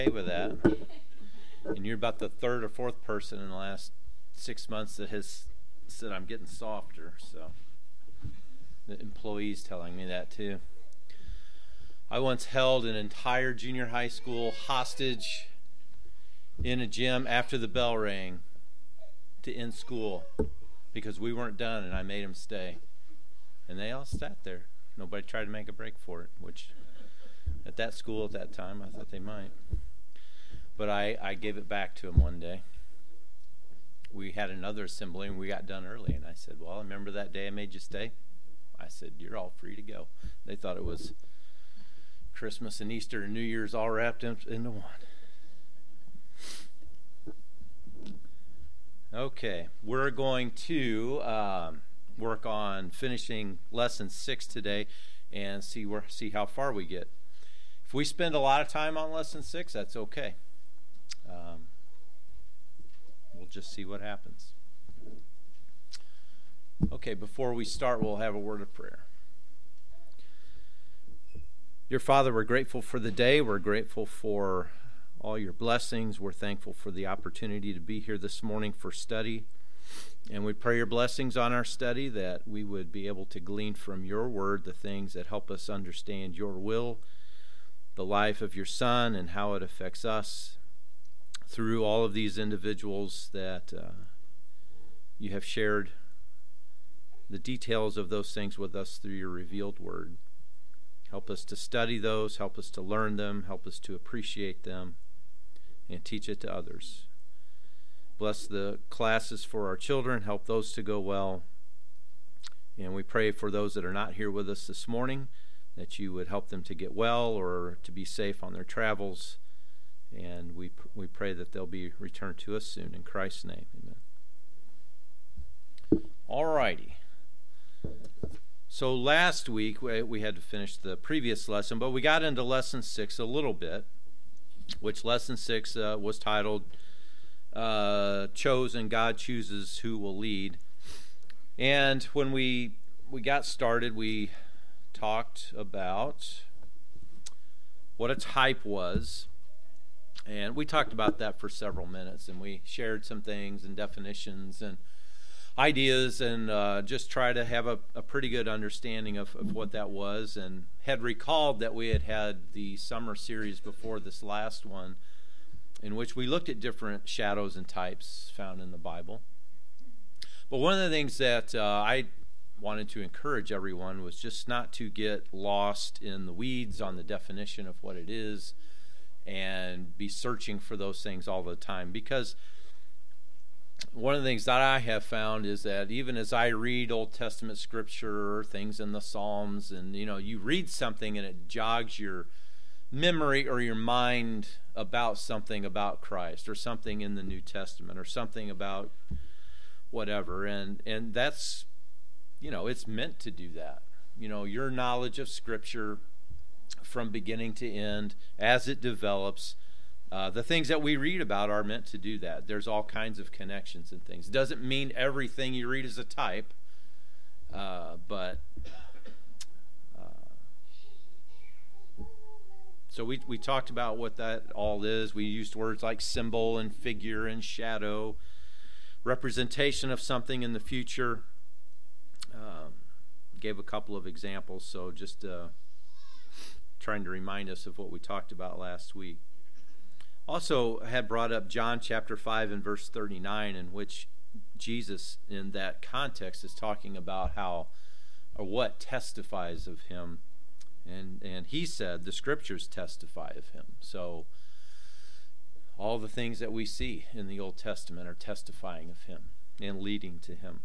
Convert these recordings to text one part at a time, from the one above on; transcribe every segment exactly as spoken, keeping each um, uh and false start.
okay with that. And you're about the third or fourth person in the last six months that has said I'm getting softer. So the employees telling me that too. I once held an entire junior high school hostage in a gym after the bell rang to end school because we weren't done, and I made them stay. And they all sat there. Nobody tried to make a break for it, which at that school at that time I thought they might. But I, I gave it back to them one day. We had another assembly, and we got done early. And I said, well, remember that day I made you stay? I said, you're all free to go. They thought it was Christmas and Easter and New Year's all wrapped into one. Okay, we're going to um, work on finishing lesson six today and see where see how far we get. If we spend a lot of time on lesson six, that's okay. Um, we'll just see what happens. Okay, before we start, we'll have a word of prayer. Dear Father, we're grateful for the day. We're grateful for all your blessings. We're thankful for the opportunity to be here this morning for study. And we pray your blessings on our study, that we would be able to glean from your word the things that help us understand your will, the life of your Son, and how it affects us through all of these individuals that uh, you have shared the details of those things with us through your revealed word. Help us to study those, help us to learn them, help us to appreciate them, and teach it to others. Bless the classes for our children, help those to go well. And we pray for those that are not here with us this morning, that you would help them to get well or to be safe on their travels. And we we pray that they'll be returned to us soon. In Christ's name, amen. All righty. So last week we, we had to finish the previous lesson, but we got into lesson six a little bit, which lesson six uh, was titled uh, Chosen, God Chooses Who Will Lead. And when we we got started, we talked about what a type was. And we talked about that for several minutes, and we shared some things and definitions and ideas, and uh, just try to have a, a pretty good understanding of, of what that was, and had recalled that we had had the summer series before this last one in which we looked at different shadows and types found in the Bible. But one of the things that uh, I wanted to encourage everyone was just not to get lost in the weeds on the definition of what it is and be searching for those things all the time, because one of the things that I have found is that even as I read Old Testament scripture or things in the Psalms, and you know, you read something and it jogs your memory or your mind about something about Christ or something in the New Testament or something about whatever, and and that's, you know, it's meant to do that. You know, your knowledge of scripture from beginning to end as it develops, Uh, the things that we read about are meant to do that. There's all kinds of connections and things. Doesn't mean everything you read is a type, uh, but uh, so we we talked about what that all is. We used words like symbol and figure and shadow, representation of something in the future. Um, gave a couple of examples, so just uh, trying to remind us of what we talked about last week. Also had brought up John chapter five and verse thirty-nine, in which Jesus in that context is talking about how or what testifies of him. And and he said the scriptures testify of him. So all the things that we see in the Old Testament are testifying of him and leading to him.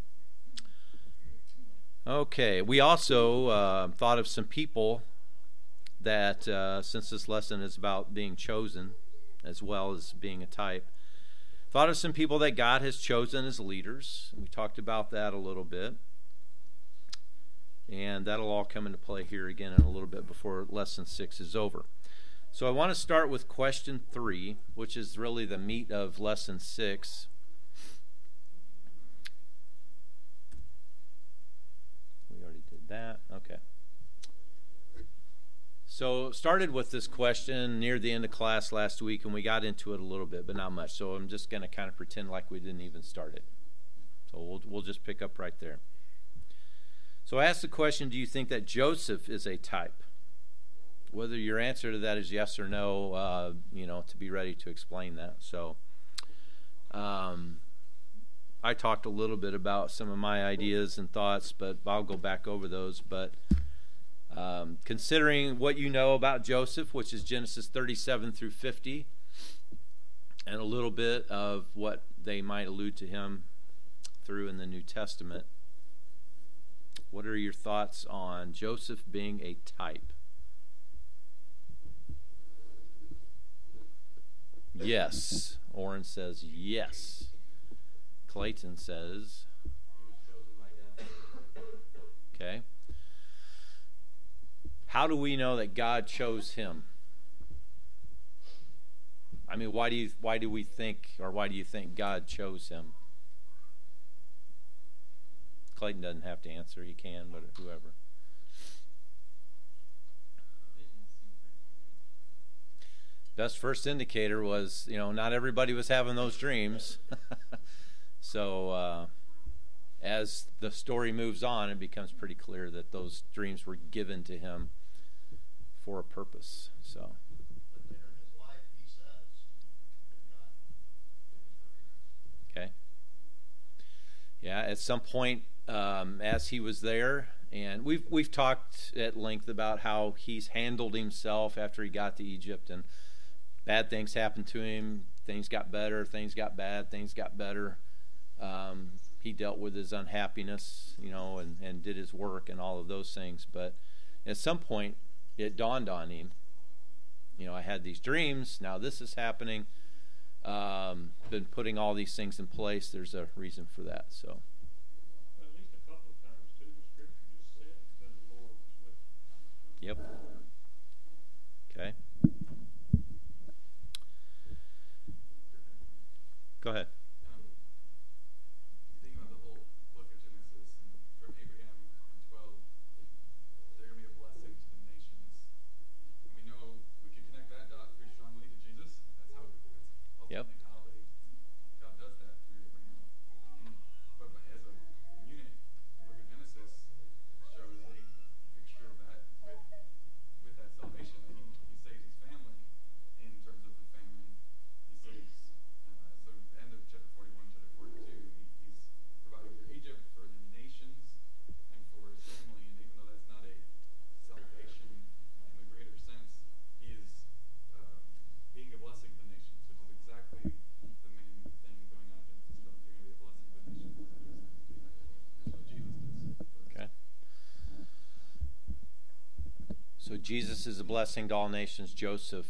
Okay, we also uh, thought of some people that, uh, since this lesson is about being chosen, as well as being a type, thought of some people that God has chosen as leaders. We talked about that a little bit. And that'll all come into play here again in a little bit before lesson six is over. So I want to start with question three, which is really the meat of lesson six. We already did that. Okay. So started with this question near the end of class last week, and we got into it a little bit, but not much. So I'm just going to kind of pretend like we didn't even start it. So we'll we'll just pick up right there. So I asked the question, do you think that Joseph is a type? Whether your answer to that is yes or no, uh, you know, to be ready to explain that. So um, I talked a little bit about some of my ideas and thoughts, but I'll go back over those. But um, considering what you know about Joseph, which is Genesis thirty-seven through fifty, and a little bit of what they might allude to him through in the New Testament, what are your thoughts on Joseph being a type? Yes. Oren says yes. Clayton says. Okay. How do we know that God chose him? I mean, why do you why do we think, or why do you think God chose him? Clayton doesn't have to answer. He can, but whoever. Best first indicator was, you know, not everybody was having those dreams. So uh, as the story moves on, it becomes pretty clear that those dreams were given to him for a purpose. So. But later in his life, he says, Okay. Yeah, at some point, um, as he was there, and we've we've talked at length about how he's handled himself after he got to Egypt, and bad things happened to him. Things got better. Things got bad. Things got better. Um, he dealt with his unhappiness, you know, and, and did his work and all of those things. But at some point, it dawned on him, you know, I had these dreams. Now this is happening. Um, been putting all these things in place. There's a reason for that. So. Well, at least a couple of times too, the scripture just said that the Lord was with him. Yep. Okay. Go ahead. Um, thinking about the whole book of Genesis, and from Abraham and twelve, they're going to be a blessing to the nations. And we know we can connect that dot pretty strongly to Jesus. That's how. That's ultimately Yep. how they God does that through Abraham. And, but, but as a unit, the book of Genesis shows a picture of that with with that salvation. That he, he saves his family in terms of the famine. He saves. Uh, so end of chapter forty-one, chapter forty-two, he, he's providing for Egypt, for the nations, and for his family. And even though that's not a salvation in the greater sense, he is uh, being a blessing to the nations, which is exactly the main thing going on in Genesis twelve. You're going to be a blessing to the nations. That's what Jesus does. Okay. So Jesus is a blessing to all nations. Joseph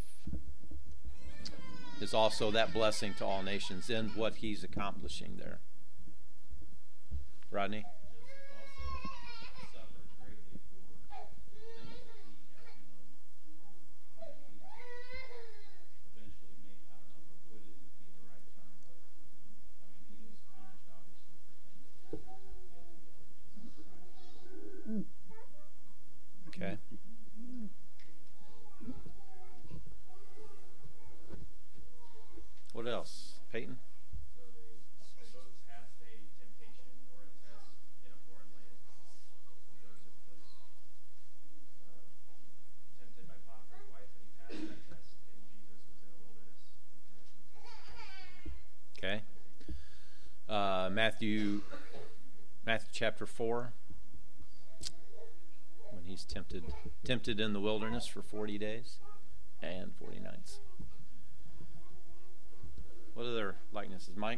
is also that blessing to all nations in what he's accomplishing there. Rodney? Joseph also suffered greatly for things that he had no, eventually made, I don't know if acquitted would be the right term, but I mean, he was punished obviously for things that he was guilty of, just like Christ. Okay. What else? Peyton? So they, they both passed a temptation or a test in a foreign land. Joseph was uh, tempted by Potiphar's wife, and he passed that test. And Jesus was in a wilderness. Okay. Uh, Matthew, Matthew chapter four, when he's tempted, tempted in the wilderness for forty days and forty nights. What other likenesses, Mike?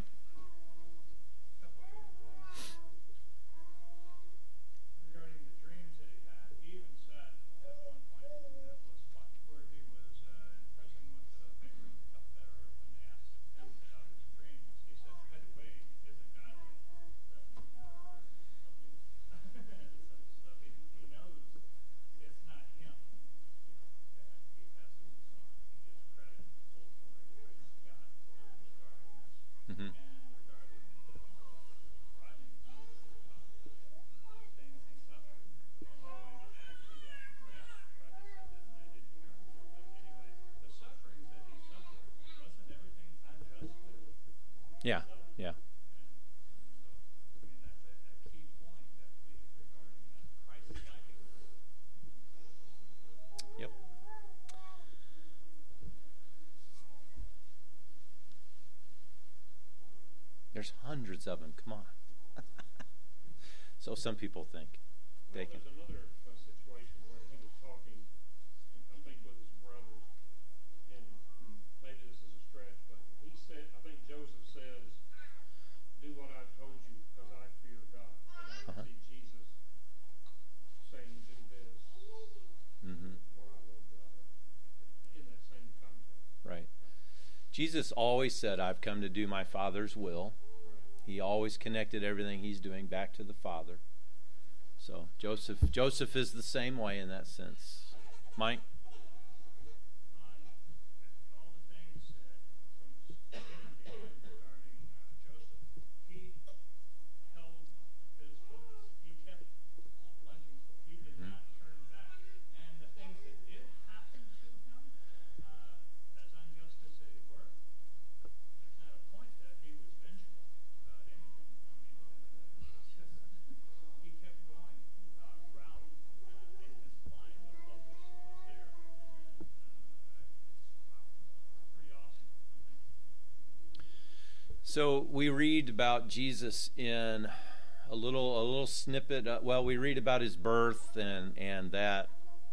Regarding the dreams that he had, he even said at one point that was what, where he was uh, in prison with the Pharaoh and the cupbearer, when they asked him about his dreams, he said, by the way, isn't God the interpreter of these? So he, he knows it's not him that he passes this on. He gives credit, full glory, praise to God uh, regarding this. Mm-hmm. And Yeah, yeah. And so, I mean, that's a, a key point that we regarding that Christ-likeness. Yep. There's hundreds of them. Come on. So some people think they Well, can. there's another uh, situation where he was talking, I think, with his brothers, and maybe this is a stretch, but he said, I think Joseph says, "Do what I've told you, because I fear God." And I Uh-huh. can see Jesus saying, "Do this, Mm-hmm. for I love God," in that same context. Right. Jesus always said, "I've come to do my Father's will." He always connected everything he's doing back to the Father. So Joseph, Joseph is the same way in that sense. Mike. On all the things that from beginning to end regarding uh, Joseph, he held his focus. He kept plunging. He did Mhm. not turn back. And the things that did happen to him, uh, as unjust as they were, there's not a point that he was vengeful about anything. I mean, uh, he just he kept going uh, route uh, in his line. The focus was there, and uh, it's wow, pretty awesome. I think. So we read about Jesus in a little a little snippet. Uh, well, we read about his birth and and that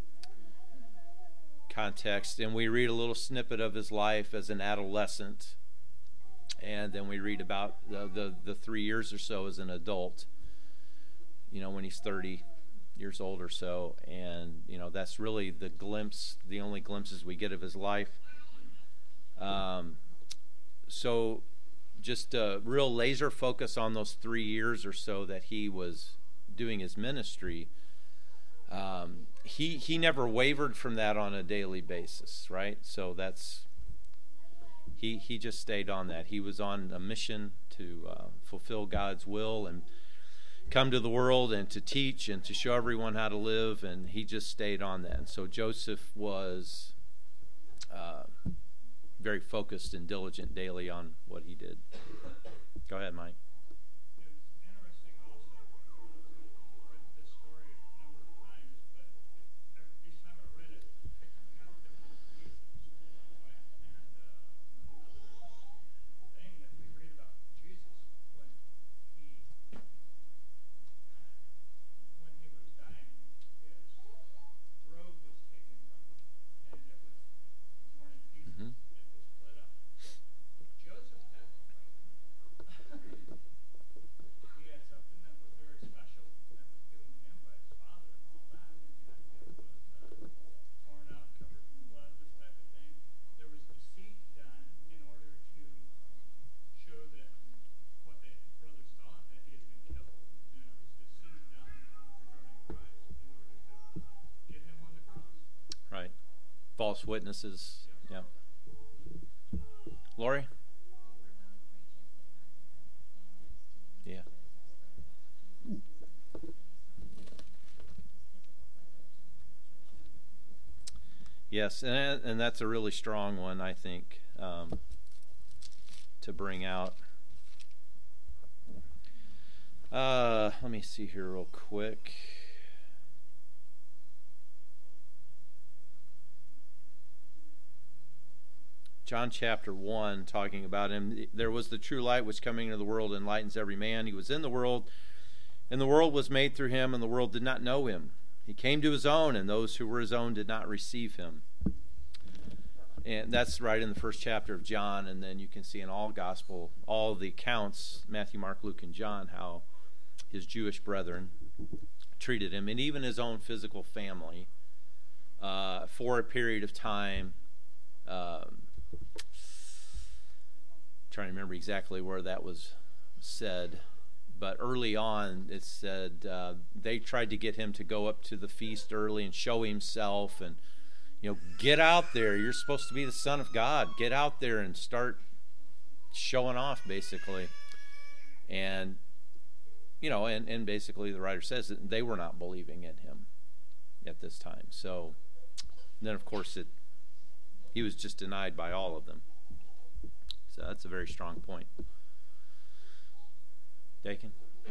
context, and we read a little snippet of his life as an adolescent, and then we read about the the, the three years or so as an adult. You know, when he's thirty years old or so, and you know that's really the glimpse, the only glimpses we get of his life. Um, so. Just a real laser focus on those three years or so that he was doing his ministry. Um, he he never wavered from that on a daily basis, right? So that's he he just stayed on that. He was on a mission to uh, fulfill God's will and come to the world and to teach and to show everyone how to live, and he just stayed on that. And so Joseph was Uh, very focused and diligent daily on what he did. Go ahead, Mike. It was interesting also. I've read this story a number of times, but every, each time I read it, picking out different pieces. Right? And uh, another thing that we read about Jesus when he when he was dying, his robe was taken from him, and it was torn in pieces. Mhm. It was split up. Joseph had no robe. He had something that was very special that was given to him by his father and all that, and yet it was uh, torn out, covered in blood, this type of thing. There was deceit done in order to show that what the brothers thought that he had been killed, and there was deceit done regarding Christ in order to get him on the cross. Right. False witnesses. Yeah. Lori? Yeah. Yes, and and that's a really strong one, I think, um, to bring out. Uh, let me see here real quick. John chapter one, talking about him. There was the true light which coming into the world enlightens every man. He was in the world, and the world was made through him, and the world did not know him. He came to his own, and those who were his own did not receive him. And that's right in the first chapter of John, and then you can see in all gospel, all the accounts, Matthew, Mark, Luke, and John, how his Jewish brethren treated him, and even his own physical family, uh, for a period of time. Um, trying to remember exactly where that was said, but early on it said uh, they tried to get him to go up to the feast early and show himself, and you know, get out there, you're supposed to be the Son of God, get out there and start showing off, basically. And you know, and, and basically the writer says that they were not believing in him at this time. So then of course it he was just denied by all of them. So that's a very strong point. Dakin?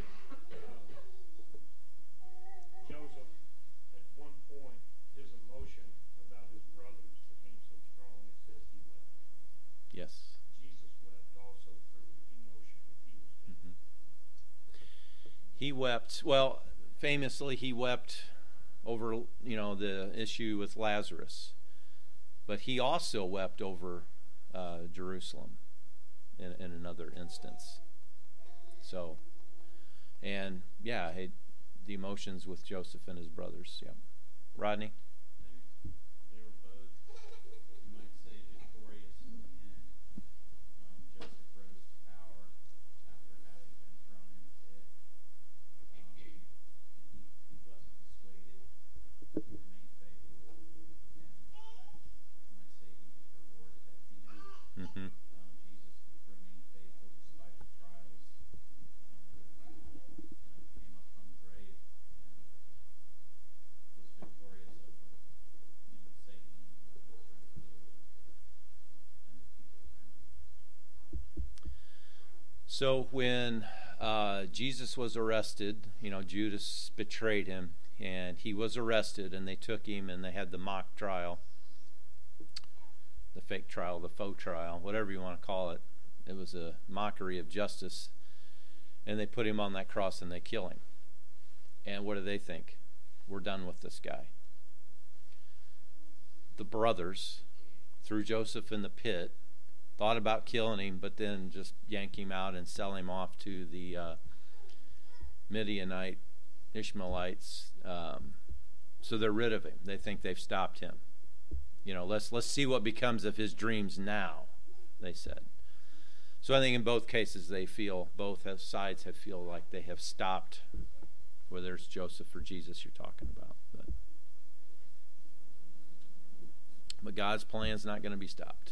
Joseph, at one point, his emotion about his brothers became so strong, it says he wept. Yes. Jesus wept also through emotion. He was dead. Mm-hmm. He wept. Well, famously, he wept over, you know, the issue with Lazarus. But he also wept over uh, Jerusalem in, in another instance. So, and yeah, it, the emotions with Joseph and his brothers. Yeah. Rodney? They, they were both, you might say, victorious in the end. Um, Joseph rose to power after having been thrown in a pit. Um, and he, he wasn't dissuaded. He remained faithful. And you might say he was rewarded at the end. Mm-hmm. Um, Jesus remained faithful despite the trials. And, you know, came up from the grave and was victorious over, you know, Satan and what he was trying to do and the people around him. So when uh, Jesus was arrested, you know, Judas betrayed him, and he was arrested, and they took him, and they had the mock trial, the fake trial, the faux trial, whatever you want to call it. It was a mockery of justice, and they put him on that cross, and they kill him. And what do they think? We're done with this guy. The brothers threw Joseph in the pit, thought about killing him, but then just yank him out and sell him off to the uh, Midianite Ishmaelites. Um, so they're rid of him. They think they've stopped him. You know, let's let's see what becomes of his dreams now, they said. So I think in both cases they feel, both have, sides have feel like they have stopped, whether it's Joseph or Jesus you're talking about. But, but God's plan is not going to be stopped.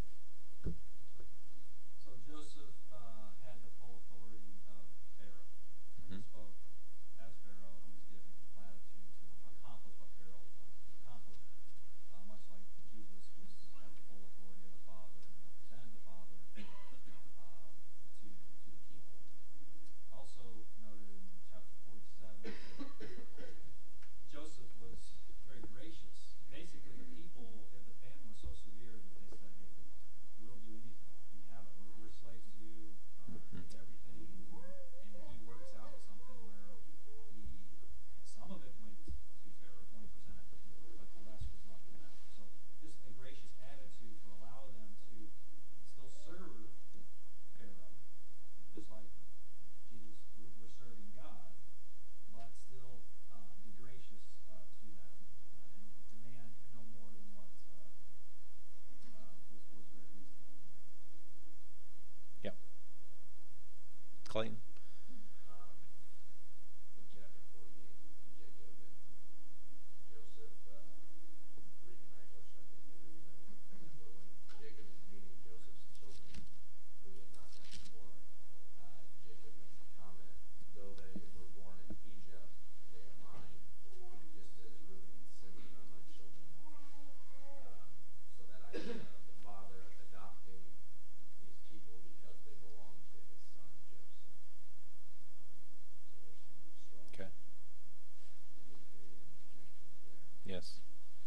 So Joseph uh, had the full authority of Pharaoh. He Mhm. spoke as Pharaoh and was given latitude to accomplish what Pharaoh wanted to accomplish, uh, much like Jesus was had the full authority of the Father and represented the Father uh, to to the people. Also noted in chapter forty-seven, Joseph was very gracious. Basically, the people, if the famine was so severe that they said, "Hey, we'll do anything. We have it. We're, we're slaves to you. Uh, take everything." And he works out something where he, some of it went to Pharaoh, twenty percent I think, but the rest was left to them. So just a gracious attitude to allow them to still serve Pharaoh, just like Jesus, we're, we're serving God, but still uh, be gracious uh, to them uh, and demand no more than what uh, uh, was, was very reasonable. Yep. Clayton? Um, in chapter forty-eight, Jacob and Joseph uh, reunite, or should I think they reunite? But when Jacob is meeting Joseph's children, who he had not met before, uh, Jacob makes the comment, though they were born in Egypt, they are mine, just as Reuben and Simeon are my children. Um, so that idea of the father adopting these people because they belong to his son Joseph. Um, so there's some strong Okay. imagery and connections there. Yes.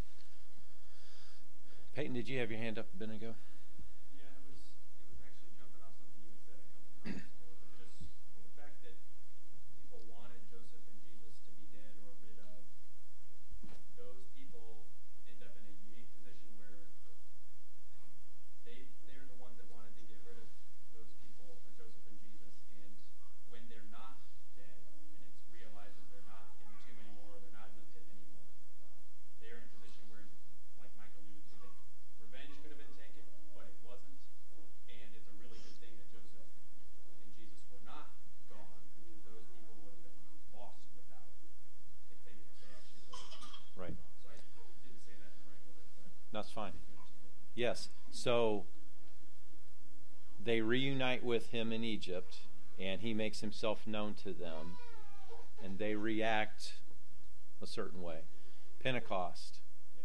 Peyton, did you have your hand up a minute ago? Yeah, it was it was actually jumping off something you had said a couple times ago, but just the fact that people wanted Joseph and Jesus to be dead or rid of, those people end up in a unique position where they they're the ones that wanted to get rid of those people, uh, Joseph and Jesus, and when they're not dead and it's realized that they're not in the tomb anymore or they're not in the pit anymore, they're in a position where, like Mike alluded to, they, revenge could have been taken, but it wasn't. And it's a really good thing that Joseph and Jesus were not gone, because those people would have been lost without if they if they actually lived. Right. So I didn't say that in the right order, but That's I fine. think you understand it. Yes. So they reunite with him in Egypt, and he makes himself known to them, and they react a certain way. Pentecost,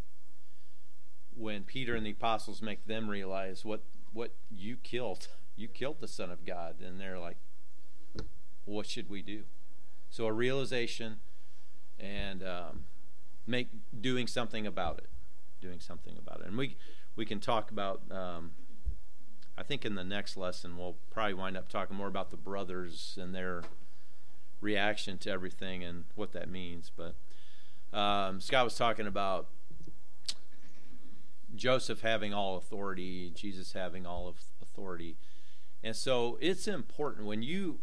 when Peter and the apostles make them realize what what you killed, you killed the Son of God, and they're like, what should we do? So a realization and um, make doing something about it, doing something about it. And we we can talk about, um, I think in the next lesson we'll probably wind up talking more about the brothers and their reaction to everything and what that means. But um, Scott was talking about Joseph having all authority, Jesus having all of authority. And so it's important when you,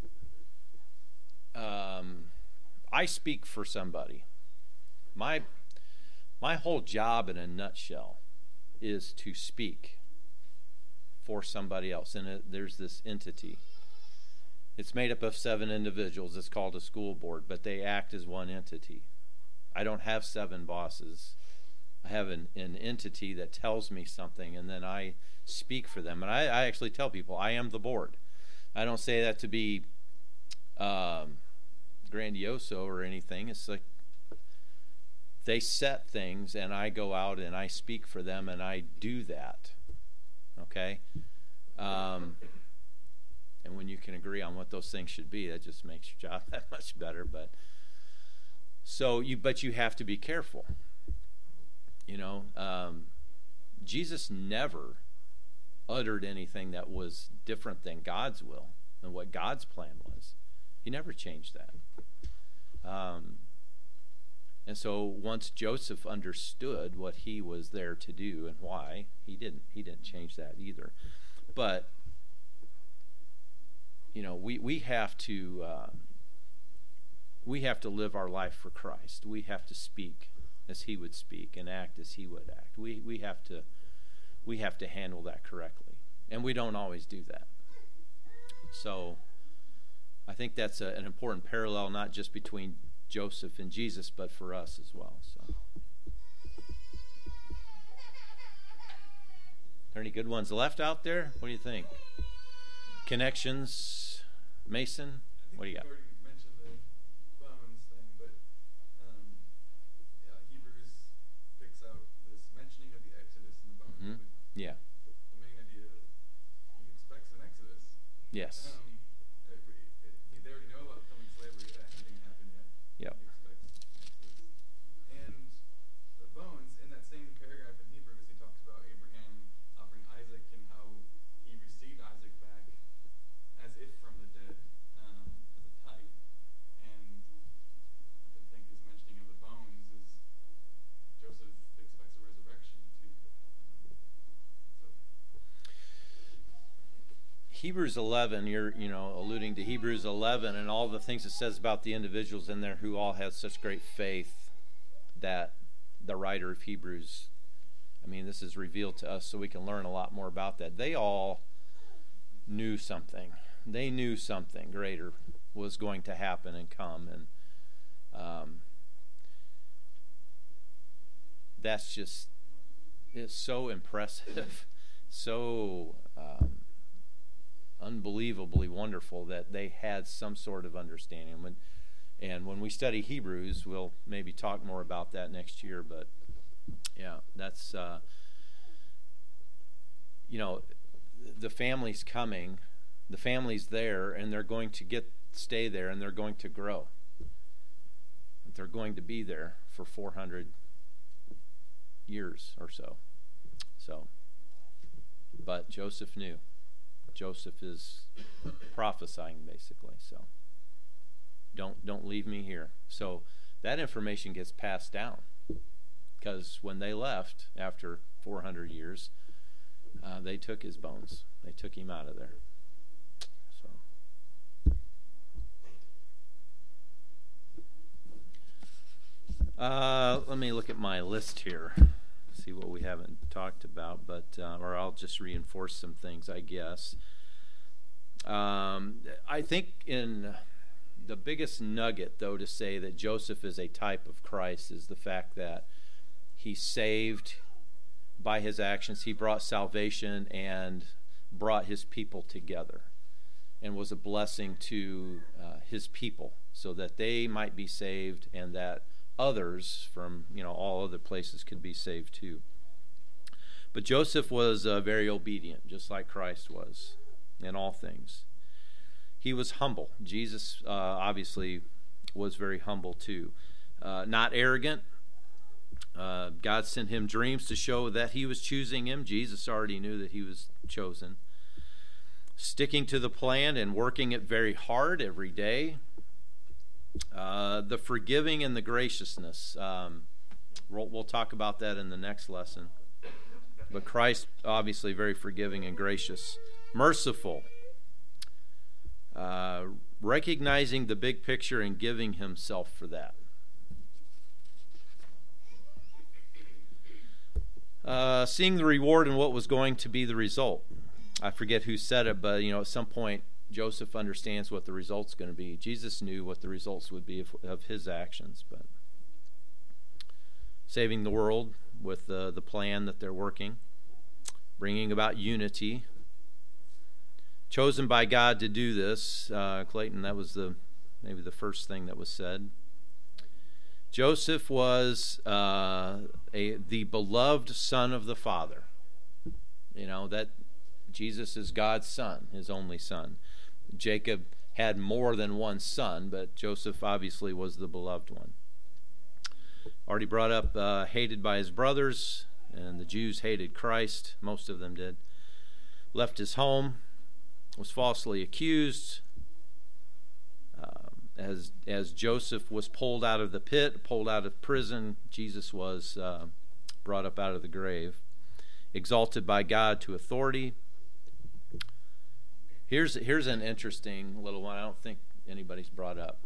um, I speak for somebody. My, my whole job in a nutshell is to speak for somebody else. And it, there's this entity. It's made up of seven individuals. It's called a school board, but they act as one entity. I don't have seven bosses. I have an, an entity that tells me something, and then I speak for them. And I, I actually tell people, I am the board. I don't say that to be um, grandioso or anything. It's like they set things, and I go out and I speak for them, and I do that. Okay? Um, and when you can agree on what those things should be, that just makes your job that much better. But so you, but you have to be careful. You know, um, Jesus never uttered anything that was different than God's will and what God's plan was. He never changed that. Um, and so once Joseph understood what he was there to do and why, he didn't. He didn't change that either. But you know, we we have to uh, we have to live our life for Christ. We have to speak as he would speak and act as he would act. We we have to we have to handle that correctly, and we don't always do that. So I think that's a, an important parallel, not just between Joseph and Jesus, but for us as well. So, are there any good ones left out there? What do you think? Connections, Mason. What do you got? Yeah. The main idea, he expects an exodus. Yes. Um, it, it, it, they already know about coming slavery. That hasn't happened yet. Yep. He expects an exodus. And the bones, in that same paragraph in Hebrews, he talks about Abraham offering Isaac and how he received Isaac back as if from the dead, um, as a type. And I think his mentioning of the bones is Joseph expects a resurrection too. Hebrews eleven, you're you know alluding to Hebrews eleven and all the things it says about the individuals in there who all had such great faith that the writer of Hebrews, I mean, this is revealed to us so we can learn a lot more about that. They all knew something. They knew something greater was going to happen and come, and um, that's just it's so impressive, so. Um, unbelievably wonderful that they had some sort of understanding. When, and when we study Hebrews, we'll maybe talk more about that next year. But yeah, that's uh, you know, the family's coming, the family's there, and they're going to get stay there, and they're going to grow. They're going to be there for four hundred years or so. So, but Joseph knew. Joseph is prophesying basically. So don't don't leave me here. So that information gets passed down, because when they left after four hundred years, uh, they took his bones. They took him out of there. So uh, let me look at my list here. See what we haven't talked about, but uh, or I'll just reinforce some things, I guess. Um, I think in the biggest nugget, though, to say that Joseph is a type of Christ is the fact that he saved by his actions. He brought salvation and brought his people together and was a blessing to uh, his people so that they might be saved and that others from, you know, all other places could be saved too. But Joseph was uh, very obedient, just like Christ was in all things. he was humble. Jesus uh, obviously was very humble too. Uh, not arrogant. Uh, God sent him dreams to show that he was choosing him. Jesus already knew that he was chosen. Sticking to the plan and working it very hard every day. Uh, the forgiving and the graciousness. Um, we'll, we'll talk about that in the next lesson. But Christ, obviously, very forgiving and gracious. Merciful. Uh, recognizing the big picture and giving himself for that. Uh, seeing the reward and what was going to be the result. I forget who said it, but you know, at some point, Joseph understands what the result's going to be. Jesus knew what the results would be of, of his actions, but saving the world with the, the plan that they're working, bringing about unity, chosen by God to do this. Uh, Clayton, that was the maybe the first thing that was said. Joseph was uh, a the beloved son of the Father. You know, that Jesus is God's son, his only son. Jacob had more than one son, but Joseph obviously was the beloved one. Already brought up, uh, hated by his brothers, and the Jews hated Christ. Most of them did. Left his home, was falsely accused. Um, as as Joseph was pulled out of the pit, pulled out of prison, Jesus was uh, brought up out of the grave. Exalted by God to authority. Here's here's an interesting little one I don't think anybody's brought up.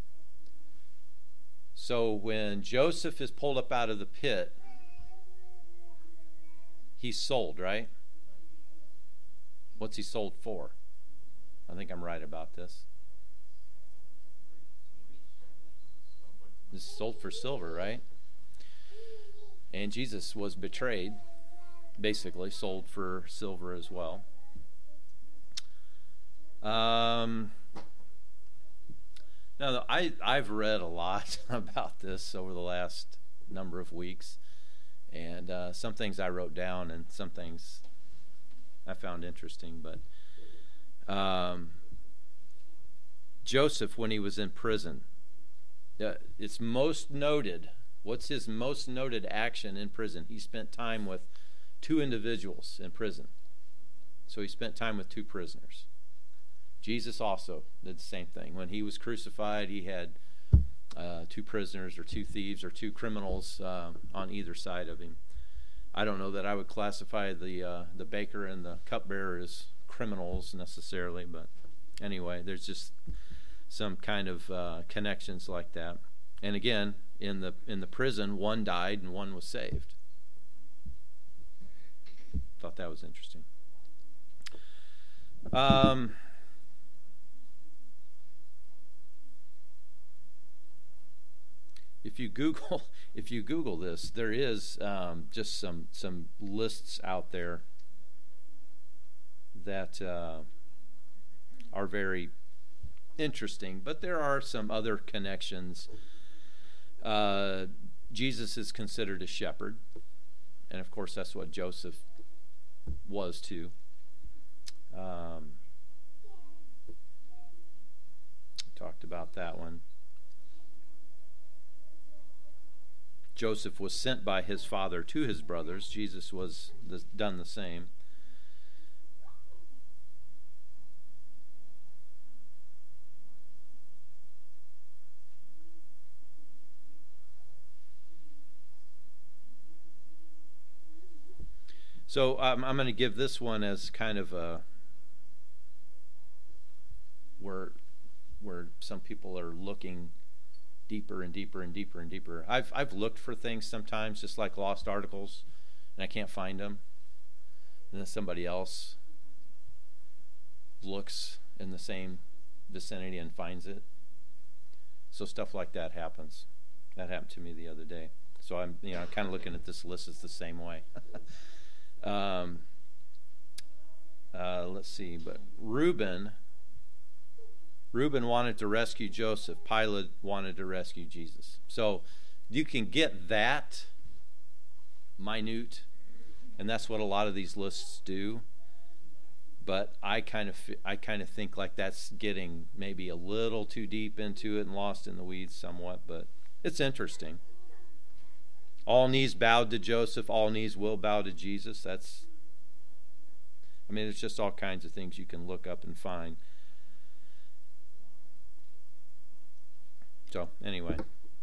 So when Joseph is pulled up out of the pit, he's sold, right? What's he sold for? I think I'm right about this. This is sold for silver, right? And Jesus was betrayed, basically sold for silver as well. Um, now, I, I've read a lot about this over the last number of weeks, and uh, some things I wrote down and some things I found interesting. But um, Joseph, when he was in prison, uh, it's most noted. What's his most noted action in prison? He spent time with two individuals in prison. So he spent time with two prisoners. Jesus also did the same thing. When he was crucified, he had uh, two prisoners or two thieves or two criminals uh, on either side of him. I don't know that I would classify the uh, the baker and the cupbearer as criminals necessarily, but anyway, there's just some kind of uh, connections like that. And again, in the in the prison, one died and one was saved. Thought that was interesting. Um. If you Google, if you Google this, there is um, just some some lists out there that uh, are very interesting. But there are some other connections. Uh, Jesus is considered a shepherd, and of course that's what Joseph was too. Um, talked about that one. Joseph was sent by his father to his brothers. Jesus was the, done the same. So um, I'm going to give this one as kind of a where where some people are looking deeper and deeper and deeper and deeper. I've I've looked for things sometimes, just like lost articles, and I can't find them. And then somebody else looks in the same vicinity and finds it. So stuff like that happens. That happened to me the other day. So I'm you know kind of looking at this list as the same way. um, uh, let's see, but Reuben. Reuben wanted to rescue Joseph. Pilate wanted to rescue Jesus. So you can get that minute, and that's what a lot of these lists do. but I kind of I kind of think like that's getting maybe a little too deep into it and lost in the weeds somewhat, but it's interesting. All knees bowed to Joseph, all knees will bow to Jesus. That's, I mean, it's just all kinds of things you can look up and find. So, anyway.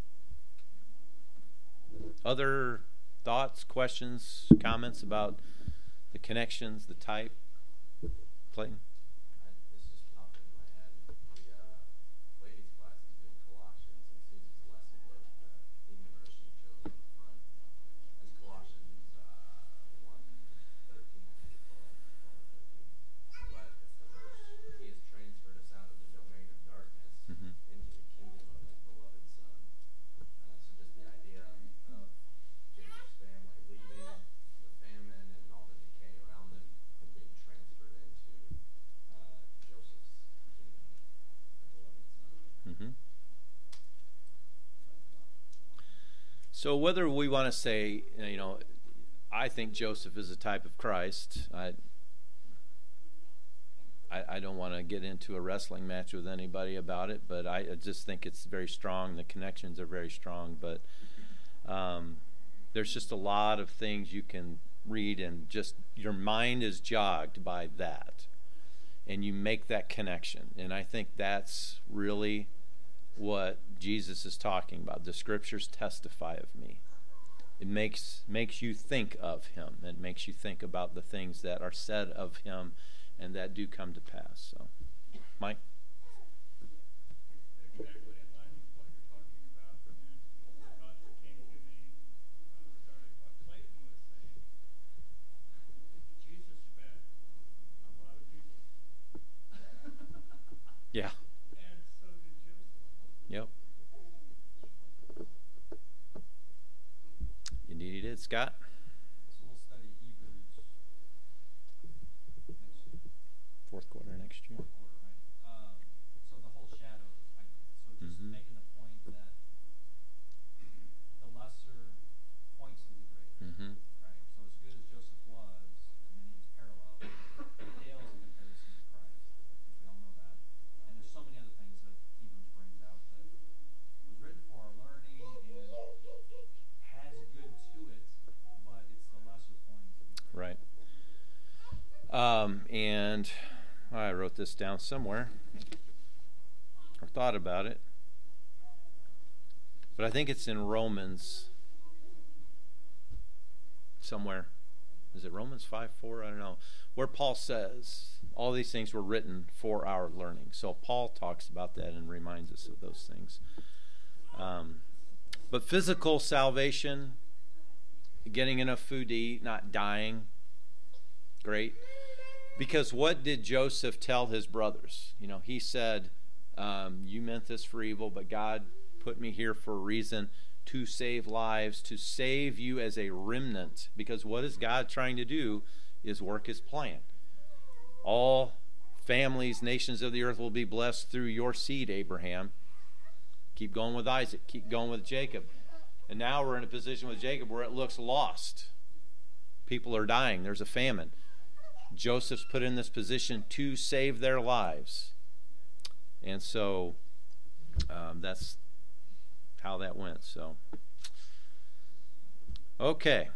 Other thoughts, questions, comments about the connections, the type? Clayton? I, this just popped into my head. The uh, ladies' class is doing Colossians, and Susie's lesson book, the theme verse she chose on the front is Colossians uh, one thirteen, I think twelve, twelve or thirteen. But it's the verse, He has transferred us out of the domain of darkness Mhm. into the kingdom of His beloved Son. Uh, so just the idea of Jacob's family leaving, the famine and all the decay around them, and being transferred into uh, Joseph's kingdom, the beloved Son. Mm-hmm. So whether we want to say, you know, I think Joseph is a type of Christ. I, I, I don't want to get into a wrestling match with anybody about it, but I, I just think it's very strong. The connections are very strong, but um, there's just a lot of things you can read, and just your mind is jogged by that, and you make that connection. And I think that's really what Jesus is talking about. The scriptures testify of me. It makes makes you think of him. It makes you think about the things that are said of him and that do come to pass. So, Mike? Exactly in line with what you're talking about, and the thought that came to me uh, regarding what Clayton was saying. Jesus fed a lot of people, Yeah. and so did Joseph. Yep. Indeed he did. Scott? So we'll study Hebrews next year. Fourth quarter next year. Fourth quarter, right? Um, so the whole shadow idea. So just Mhm. making the point that the lesser points to the greater, Mm-hmm. right? So as good as Joseph was, I mean, he was parallel. He pales in comparison to Christ, because we all know that. And there's so many other things that Hebrews brings out that was written for our learning and has good to it, but it's the lesser point. Right. Um, and I wrote this down somewhere, or thought about it, but I think it's in Romans somewhere. Is it Romans five four? I don't know. Where Paul says all these things were written for our learning. So Paul talks about that and reminds us of those things. Um, but physical salvation, getting enough food to eat, not dying, great. Because what did Joseph tell his brothers? You know, he said, um, you meant this for evil, but God put me here for a reason, to save lives, to save you as a remnant. Because what is God trying to do is work his plan. All families, nations of the earth will be blessed through your seed, Abraham. Keep going with Isaac. Keep going with Jacob. And now we're in a position with Jacob where it looks lost. People are dying. There's a famine. Joseph's put in this position to save their lives. And so um, that's how that went. So, okay.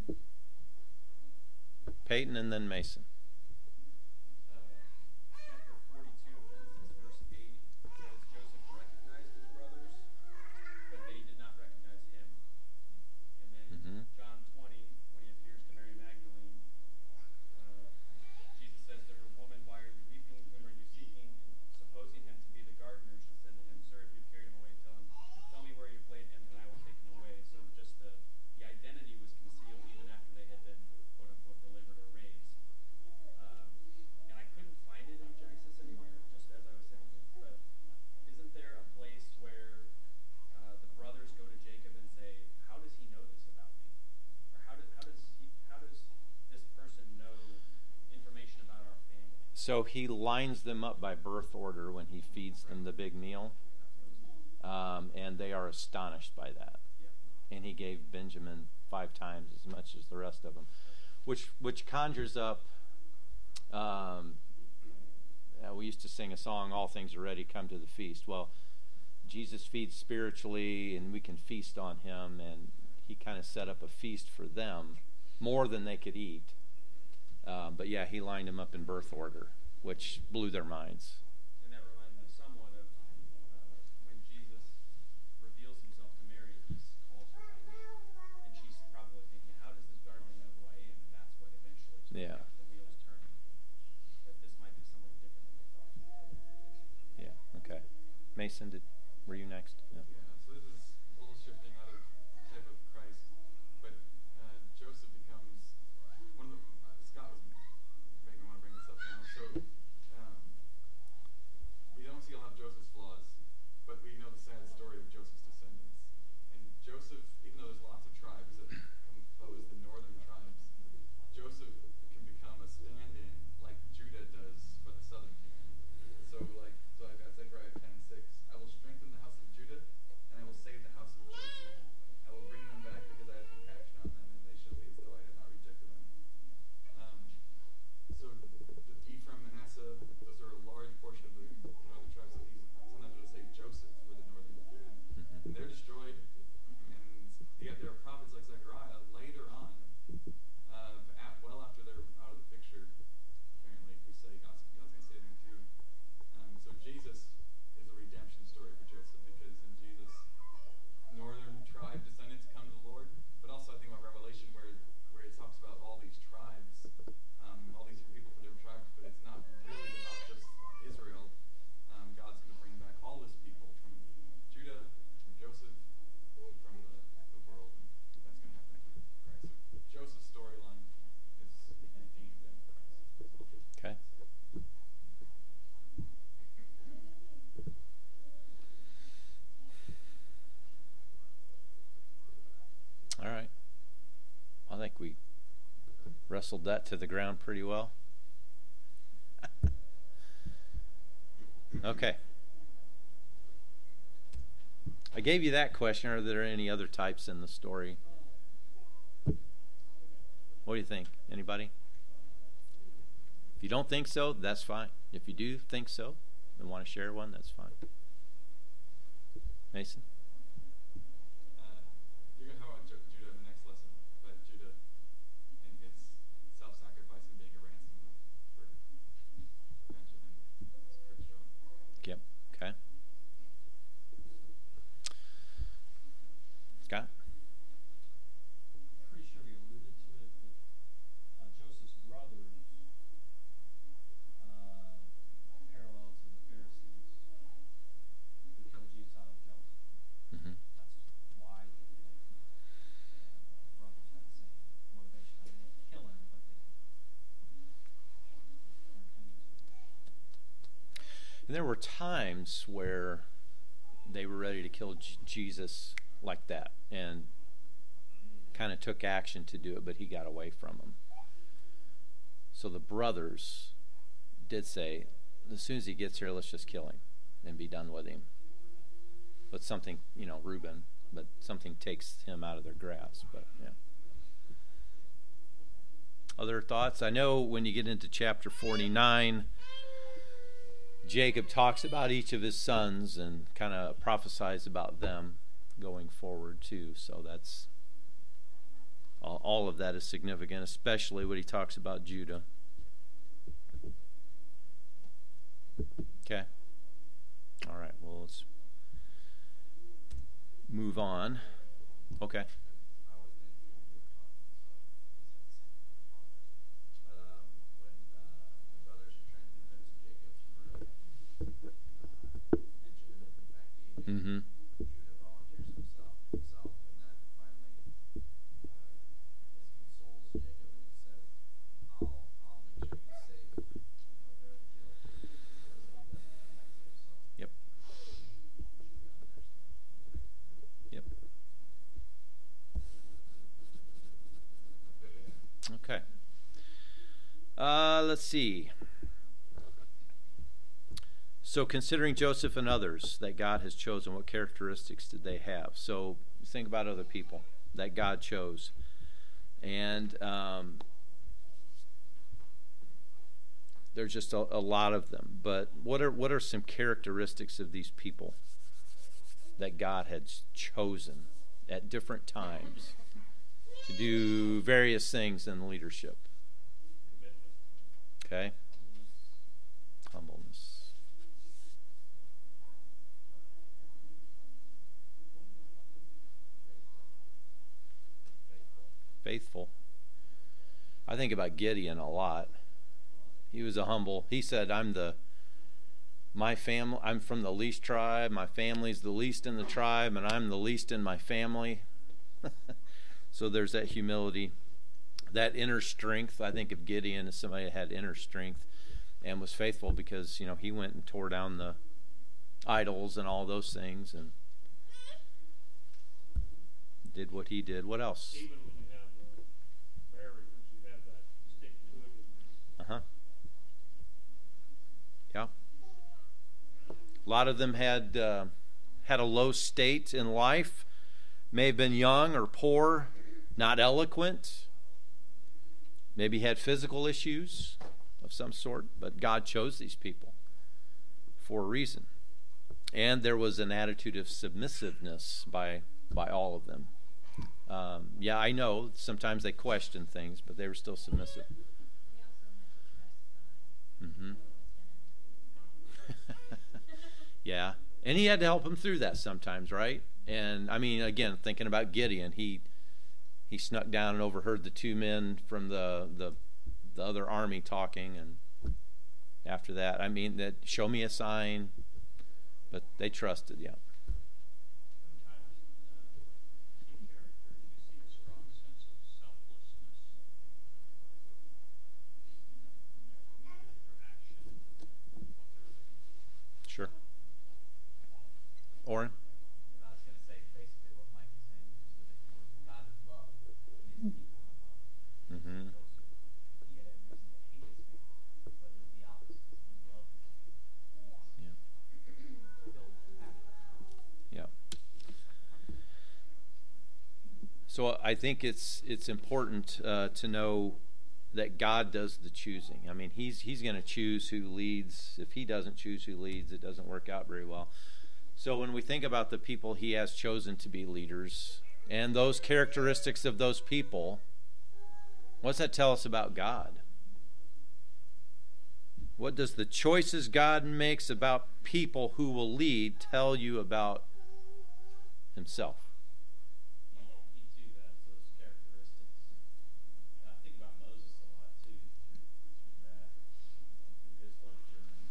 Peyton and then Mason. Uh, chapter forty-two of Genesis, verse eight, says Joseph recognized his brothers, but they did not recognize him. And then Mhm. John twenty, when he appears to Mary Magdalene, uh, Jesus says to her, "Woman, why are you weeping? Whom are you seeking?" And supposing him to be the gardener, she said to him, "Sir, if you've carried him away, tell him, tell me where you've laid him, and I will take him away." So just the, the identity was concealed even after they had been, quote unquote, delivered or raised. Um, and I couldn't find it in Genesis anywhere, just as I was sitting here, but isn't there a place where uh, the brothers go to Jacob and say, "How does he know this about me?" Or how, do, how does he, how does this person know information about our family? So he lines them up by birth order when he feeds them the big meal. Um, and they are astonished by that. Yeah. And he gave Benjamin five times as much as the rest of them, which which conjures up um, sing a song, all things are ready, come to the feast. Well, Jesus feeds spiritually, and we can feast on him, and he kind of set up a feast for them, more than they could eat. Um, but yeah, he lined them up in birth order, which blew their minds. And that reminds me somewhat of uh, when Jesus reveals himself to Mary, he calls her by name. And she's probably thinking, how does this gardener know who I am? And that's what eventually Yeah. got the wheels turning, that this might be somebody different than they thought. Yeah, okay. Mason, did, were you next? Yeah. Yeah, so this is a little shifting out of type of Christ, but uh, Joseph becomes one of the. Uh, Scott was making me want to bring this up now. So um, we don't see a lot of Joseph's flaws, but we know the sad story of Joseph's descendants. And Joseph, even though there's lots of tribes that compose the northern tribes, Joseph can become a stand-in like Judah does for the southern kingdom. So like, so I've got Zechariah ten six. I will strengthen the house of Judah, and I will save the house of Joseph. I will bring them back because I have compassion on them, and they shall be as though I had not rejected them. Um, so the Ephraim, Manasseh, those are a large portion of the northern tribes. So these sometimes we'll say Joseph for the northern kingdom, and they're destroyed. And yet there are prophets like Zechariah later on, uh, at, well after they're out of the picture, apparently, who say God's, God's going to save them too. Um, so Jesus is a redemption story for Joseph, because in Jesus, northern tribe descendants come to the Lord. But also I think about Revelation where where it talks about all these tribes, um, all these different people from different tribes, but it's not really about just Israel. Um, God's going to bring back all his people from Judah, from Joseph, and from the, the world. And that's going to happen in Christ. So Joseph's storyline is redeemed in Christ. Okay. All right. I think we wrestled that to the ground pretty well. Okay. I gave you that question. Are there any other types in the story? What do you think? Anybody? If you don't think so, that's fine. If you do think so and want to share one, that's fine. Mason? Uh, you're going to talk about Ju- Judah in the next lesson, but Judah and his self-sacrifice and being a ransom for Benjamin is pretty strong. Yep. Okay. Scott? Pretty sure we alluded to it, but uh, Joseph's brothers, uh, parallel to the Pharisees, who killed Jesus out of jealousy. Mm-hmm. That's why they did it. And, uh, brothers had the same motivation. I mean, they didn't kill him, but they were intending to. And there were times where they were ready to kill J- Jesus like that and kind of took action to do it, but he got away from them. So the brothers did say, as soon as he gets here, let's just kill him and be done with him. But something, you know, Reuben, but something takes him out of their grasp. But yeah. Other thoughts? I know when you get into chapter forty-nine, Jacob talks about each of his sons and kind of prophesies about them going forward too. So that's all, all of that is significant, especially when he talks about Judah. Okay. All right. Well, let's move on. Okay. I wasn't in here when you were talking, so he said something, I apologize. But um, when uh, the brothers are trying to convince Jacob to bring uh, Benjamin back to Egypt, Mm-hmm. Judah volunteers himself, himself, and then finally, uh, I guess consoles Jacob, and he says, "I'll, I'll make sure he's safe. You know, they're the deal, so he doesn't come back here." So Yep. Judah understands. Yep. Okay. Uh, let's see. So considering Joseph and others that God has chosen, what characteristics did they have? So think about other people that God chose. And um, there's just a, a lot of them. But what are what are some characteristics of these people that God had chosen at different times to do various things in leadership? Okay. Humbleness. Faithful. I think about Gideon a lot. He was a humble. He said, I'm the my family I'm from the least tribe. My family's the least in the tribe, and I'm the least in my family. So there's that humility, that inner strength. I think of Gideon as somebody that had inner strength and was faithful, because, you know, he went and tore down the idols and all those things and did what he did. What else? Even when you have the barriers, you have that stick-to-itiveness. Uh-huh. Yeah. A lot of them had uh, had a low state in life, may have been young or poor, not eloquent, maybe had physical issues of some sort, but God chose these people for a reason. And there was an attitude of submissiveness by by all of them. Um, yeah, I know sometimes they questioned things, but they were still submissive. Mm-hmm. Yeah, and he had to help him through that sometimes, right? And I mean, again, thinking about Gideon, he he snuck down and overheard the two men from the the, the other army talking, and after that, I mean, that show me a sign, but they trusted, yeah. Sometimes uh, key characters, you see a strong sense of selflessness, you know, in their demeanor, their action, what they're looking for. Sure. Oren? I was going to say basically what Mike is saying, is that God is love, and his people are love. Mm-hmm. Joseph, he had every reason to hate his family, but it was the opposite. He loved his family. Yeah. Filled with compassion. Yeah. So I think it's it's important uh, to know that God does the choosing. I mean, he's he's going to choose who leads. If he doesn't choose who leads, it doesn't work out very well. So when we think about the people he has chosen to be leaders and those characteristics of those people, what's that tell us about God? What does the choices God makes about people who will lead tell you about himself? He, he too has those characteristics. And I think about Moses a lot too, through, through that, uh, through his whole journey.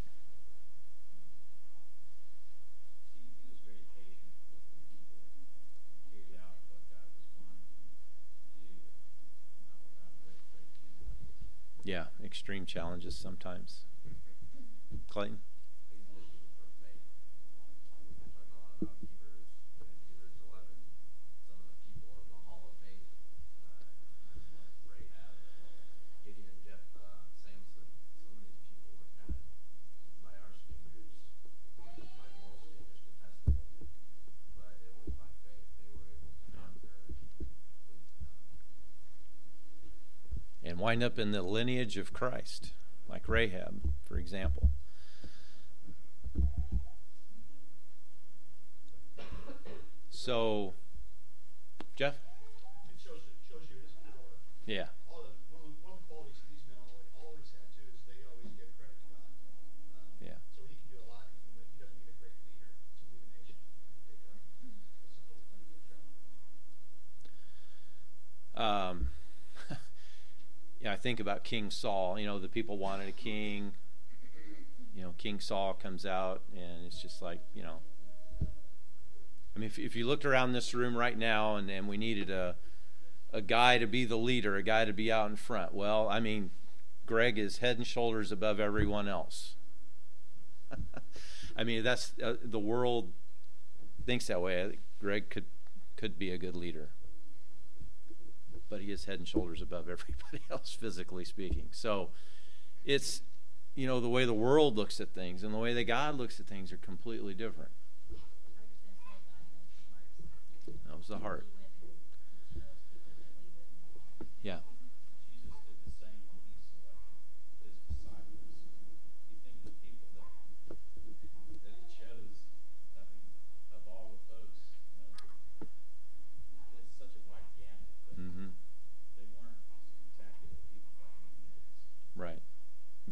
He, he was very patient with the people and carried out what God was wanting him to do, not without great, great humility. Yeah, extreme challenges sometimes. Clayton? He's listed for faith. We're talking a lot about Hebrews, but in Hebrews eleven, some of the people in the Hall of Faith, uh, like Rahab, Gideon, Jephthah, Samson, some of these people were kind of, by our standards, by moral standards, detestable. But it was by faith they were able to conquer and please God. And wind up in the lineage of Christ, like Rahab, for example. So, Jeff? It shows it shows you his power. Yeah. All the one of, one of the qualities that these men always, always had too is they always give credit to God. Um, Yeah. So he can do a lot, even with he doesn't need a great leader to lead a nation. Take care of Um, yeah, I think about King Saul. You know, the people wanted a king. You know, King Saul comes out, and it's just like, you know. I mean, if, if you looked around this room right now, and, and we needed a a guy to be the leader, a guy to be out in front. Well, I mean, Greg is head and shoulders above everyone else. I mean, that's uh, the world thinks that way. I think Greg could could be a good leader, but he is head and shoulders above everybody else, physically speaking. So it's, you know, the way the world looks at things and the way that God looks at things are completely different. That was the heart. Yeah. Jesus did the same when he selected his disciples.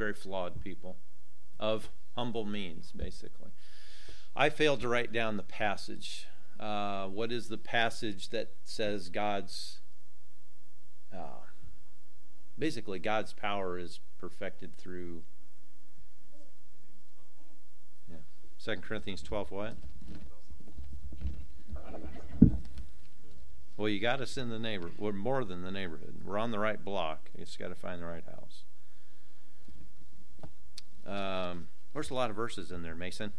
very flawed people of humble means, basically. I failed to write down the passage. Uh, what is the passage that says God's, uh, basically God's power is perfected through, yeah, Second Corinthians twelve what? Well, you got us in the neighborhood. We're more than the neighborhood. We're on the right block. You just got to find the right house. Um, there's a lot of verses in there, Mason.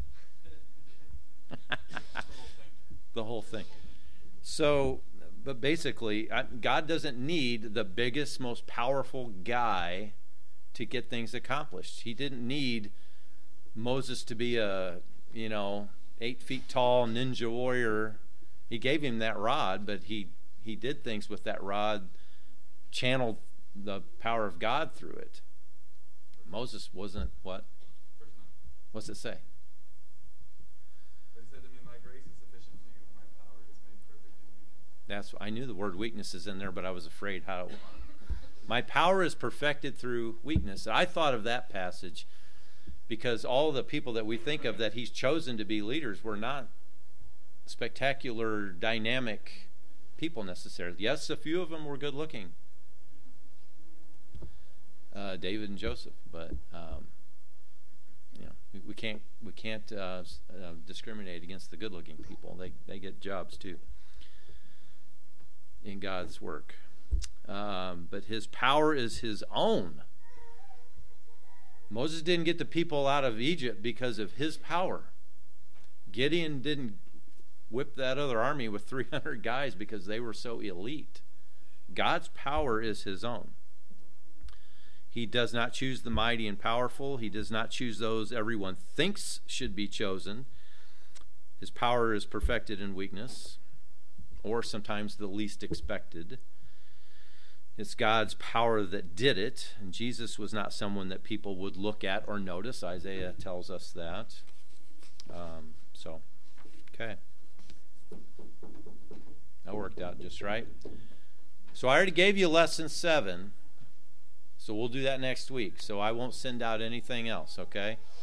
The whole thing. So, but basically, God doesn't need the biggest, most powerful guy to get things accomplished. He didn't need Moses to be a, you know, eight feet tall ninja warrior. He gave him that rod, but he, he did things with that rod, channeled the power of God through it. Moses wasn't what? What's it say? But he said to me, my grace is sufficient for you, my power is made perfect in weakness. That's I knew the word weakness is in there, but I was afraid how. My power is perfected through weakness. I thought of that passage because all the people that we think of that he's chosen to be leaders were not spectacular, dynamic people necessarily. Yes, a few of them were good looking. Uh, David and Joseph, but um, you know, we, we can't we can't uh, uh, discriminate against the good looking people. They they get jobs too in God's work. Um, but his power is his own. Moses didn't get the people out of Egypt because of his power. Gideon didn't whip that other army with three hundred guys because they were so elite. God's power is his own. He does not choose the mighty and powerful. He does not choose those everyone thinks should be chosen. His power is perfected in weakness, or sometimes the least expected. It's God's power that did it, and Jesus was not someone that people would look at or notice. Isaiah tells us that. Um, so, okay. That worked out just right. So I already gave you lesson seven, so we'll do that next week. So I won't send out anything else, okay?